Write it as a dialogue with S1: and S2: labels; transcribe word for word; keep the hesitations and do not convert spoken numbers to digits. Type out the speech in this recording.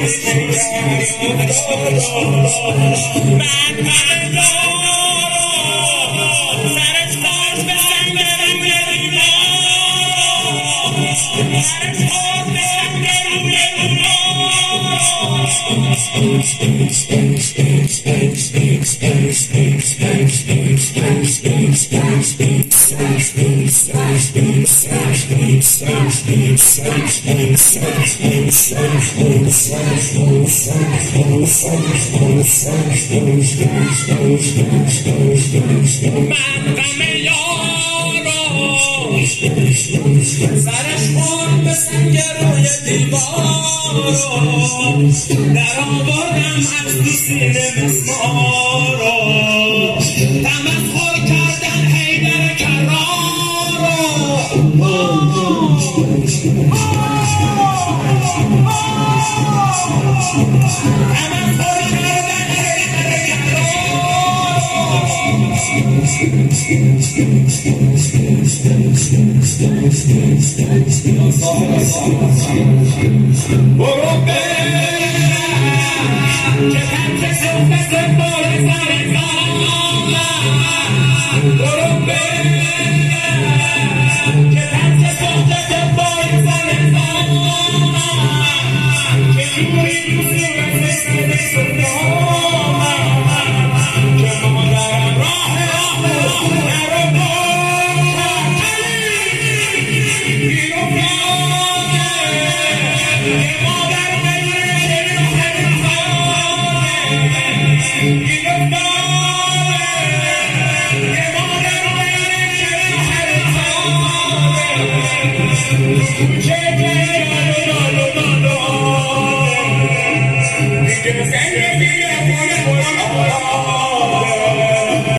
S1: سرش خورد به سنگ روی دیوار در آوردم از تو سینه مسمار تمسخر کردن حیدر کرار تمسخر کردن حیدر برو برم که خط صحبت بار سر کامم برو برم که خط صحبت بار سر کامم که جوری دوزی و سر سلامم که مادرم راه راه نرو Yeah, yeah, yeah, yeah, yeah, yeah, yeah.